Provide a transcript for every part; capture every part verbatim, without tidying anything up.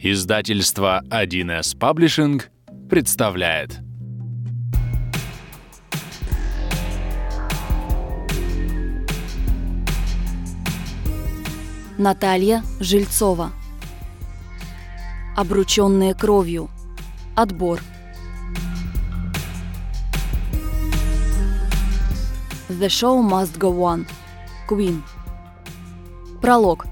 Издательство один эс Publishing представляет. Наталья Жильцова. Обрученные кровью. Отбор. The show must go on. Queen. Пролог.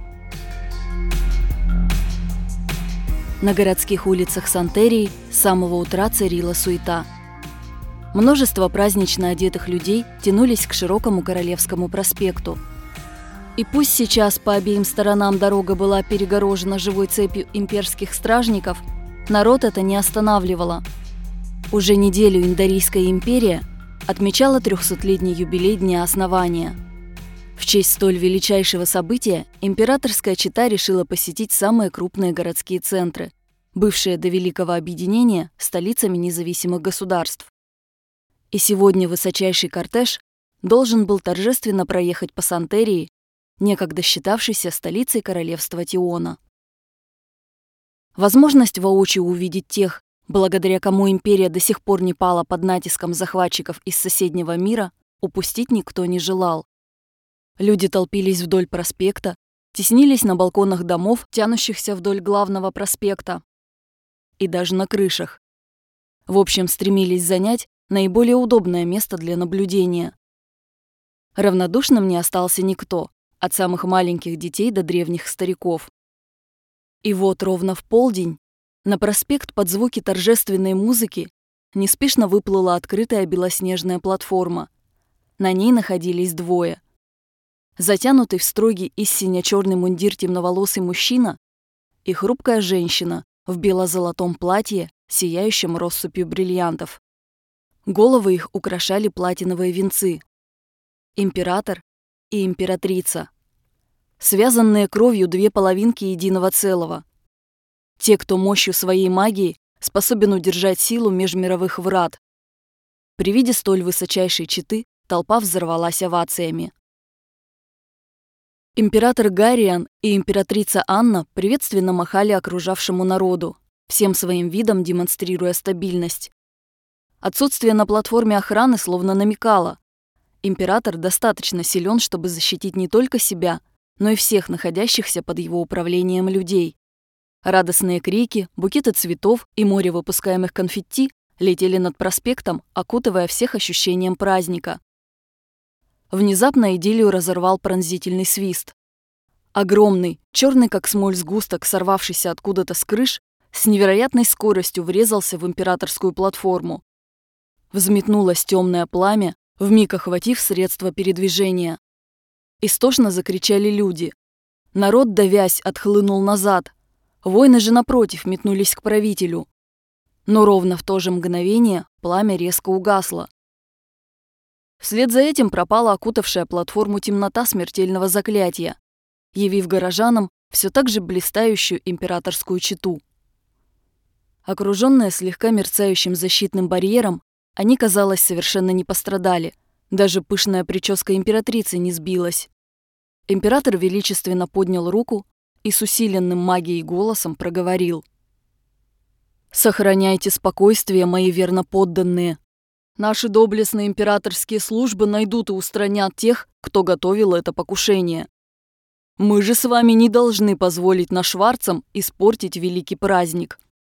На городских улицах Сантерии с самого утра царила суета. Множество празднично одетых людей тянулись к широкому Королевскому проспекту. И пусть сейчас по обеим сторонам дорога была перегорожена живой цепью имперских стражников, народ это не останавливало. Уже неделю Индарийская империя отмечала трехсотлетний юбилей Дня основания. В честь столь величайшего события императорская чета решила посетить самые крупные городские центры, бывшие до Великого Объединения столицами независимых государств. И сегодня высочайший кортеж должен был торжественно проехать по Сантерии, некогда считавшейся столицей королевства Тиона. Возможность воочию увидеть тех, благодаря кому империя до сих пор не пала под натиском захватчиков из соседнего мира, упустить никто не желал. Люди толпились вдоль проспекта, теснились на балконах домов, тянущихся вдоль главного проспекта, и даже на крышах. В общем, стремились занять наиболее удобное место для наблюдения. Равнодушным не остался никто, от самых маленьких детей до древних стариков. И вот ровно в полдень на проспект под звуки торжественной музыки неспешно выплыла открытая белоснежная платформа. На ней находились двое. Затянутый в строгий и сине-черный мундир темноволосый мужчина и хрупкая женщина в бело-золотом платье, сияющем россыпью бриллиантов. Головы их украшали платиновые венцы. Император и императрица. Связанные кровью две половинки единого целого. Те, кто мощью своей магии способен удержать силу межмировых врат. При виде столь высочайшей четы толпа взорвалась овациями. Император Гарриан и императрица Анна приветственно махали окружавшему народу, всем своим видом демонстрируя стабильность. Отсутствие на платформе охраны словно намекало: император достаточно силен, чтобы защитить не только себя, но и всех находящихся под его управлением людей. Радостные крики, букеты цветов и море выпускаемых конфетти летели над проспектом, окутывая всех ощущением праздника. Внезапно идиллию разорвал пронзительный свист. Огромный, черный как смоль сгусток, сорвавшийся откуда-то с крыш, с невероятной скоростью врезался в императорскую платформу. Взметнулось темное пламя, вмиг охватив средства передвижения. Истошно закричали люди. Народ, давясь, отхлынул назад. Воины же, напротив, метнулись к правителю. Но ровно в то же мгновение пламя резко угасло. Вслед за этим пропала окутавшая платформу темнота смертельного заклятия, явив горожанам все так же блистающую императорскую чету. Окруженные слегка мерцающим защитным барьером, они, казалось, совершенно не пострадали. Даже пышная прическа императрицы не сбилась. Император величественно поднял руку и с усиленным магией голосом проговорил: «Сохраняйте спокойствие, мои верноподданные. Наши доблестные императорские службы найдут и устранят тех, кто готовил это покушение. Мы же с вами не должны позволить нашварцам испортить великий праздник.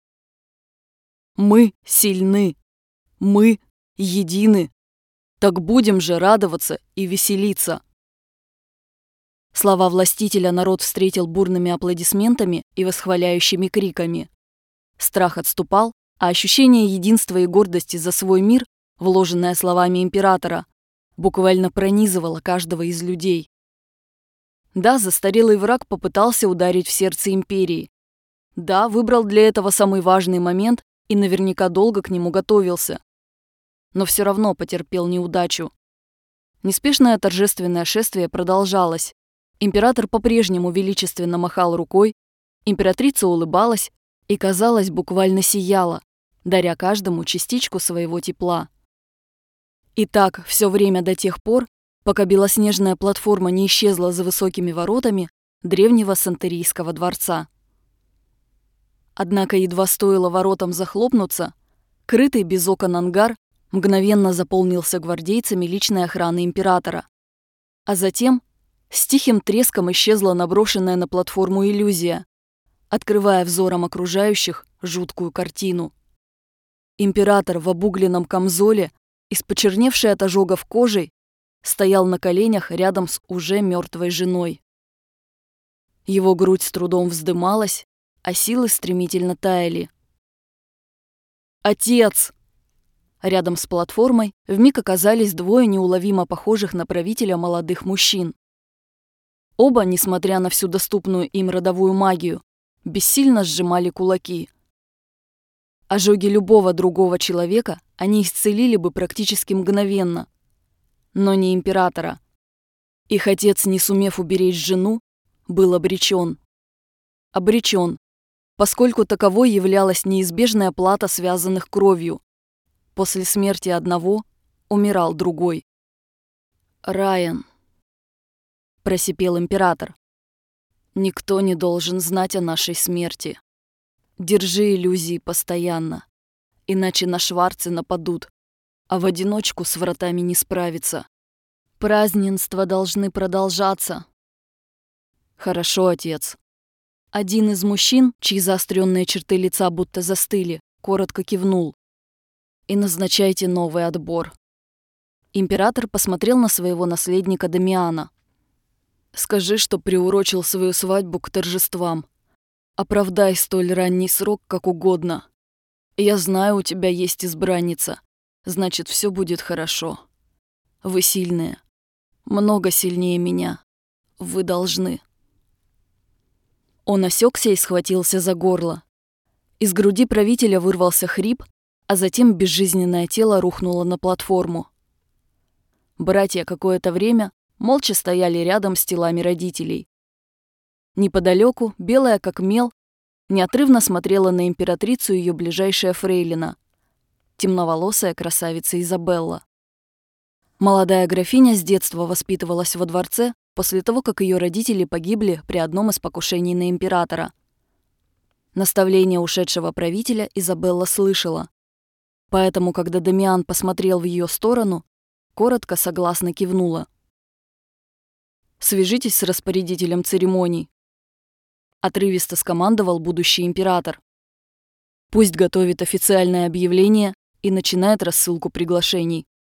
Мы сильны, мы едины. Так будем же радоваться и веселиться». Слова властителя народ встретил бурными аплодисментами и восхваляющими криками. Страх отступал, а ощущение единства и гордости за свой мир, вложенное словами императора, буквально пронизывало каждого из людей. Да, застарелый враг попытался ударить в сердце империи. Да, выбрал для этого самый важный момент и наверняка долго к нему готовился. Но все равно потерпел неудачу. Неспешное торжественное шествие продолжалось. Император по-прежнему величественно махал рукой, императрица улыбалась и, казалось, буквально сияла, даря каждому частичку своего тепла. И так все время до тех пор, пока белоснежная платформа не исчезла за высокими воротами древнего Сантерийского дворца. Однако едва стоило воротам захлопнуться, крытый без окон ангар мгновенно заполнился гвардейцами личной охраны императора. А затем с тихим треском исчезла наброшенная на платформу иллюзия, открывая взором окружающих жуткую картину. Император в обугленном камзоле и с почерневшей от ожогов кожей стоял на коленях рядом с уже мертвой женой. Его грудь с трудом вздымалась, а силы стремительно таяли. «Отец!» Рядом с платформой вмиг оказались двое неуловимо похожих на правителя молодых мужчин. Оба, несмотря на всю доступную им родовую магию, бессильно сжимали кулаки. Ожоги любого другого человека они исцелили бы практически мгновенно. Но не императора. Их отец, не сумев уберечь жену, был обречен. Обречен, поскольку таковой являлась неизбежная плата связанных кровью. После смерти одного умирал другой. «Райан», — просипел император, — «никто не должен знать о нашей смерти. Держи иллюзии постоянно, иначе на Шварцы нападут, а в одиночку с вратами не справиться. Празднества должны продолжаться». «Хорошо, отец». Один из мужчин, чьи заостренные черты лица будто застыли, коротко кивнул. «И назначайте новый отбор». Император посмотрел на своего наследника Дамиана. «Скажи, что приурочил свою свадьбу к торжествам. Оправдай столь ранний срок как угодно. Я знаю, у тебя есть избранница. Значит, все будет хорошо. Вы сильные. Много сильнее меня. Вы должны». Он осекся и схватился за горло. Из груди правителя вырвался хрип, а затем безжизненное тело рухнуло на платформу. Братья какое-то время молча стояли рядом с телами родителей. Неподалеку, белая как мел, неотрывно смотрела на императрицу ее ближайшая фрейлина, темноволосая красавица Изабелла. Молодая графиня с детства воспитывалась во дворце после того, как ее родители погибли при одном из покушений на императора. Наставления ушедшего правителя Изабелла слышала, поэтому, когда Дамиан посмотрел в ее сторону, коротко согласно кивнула. «Свяжитесь с распорядителем церемоний», — отрывисто скомандовал будущий император. «Пусть готовит официальное объявление и начинает рассылку приглашений».